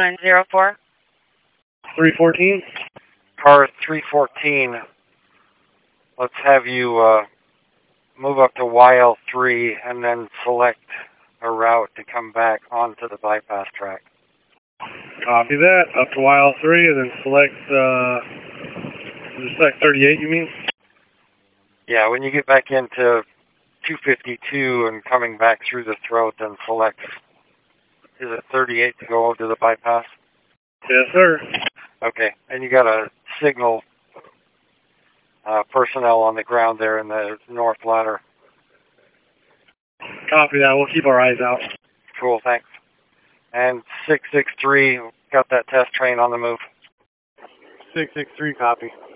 904. 314. Car 314, let's have you move up to YL3 and then select a route to come back onto the bypass track. Copy that. Up to YL3 and then select 38, you mean? Yeah, when you get back into 252 and coming back through the throat, then select, is it 38 to go to the bypass? Yes, sir. Okay, and you got a signal personnel on the ground there in the north ladder. Copy that. We'll keep our eyes out. Cool, thanks. And 663, got that test train on the move. 663, copy.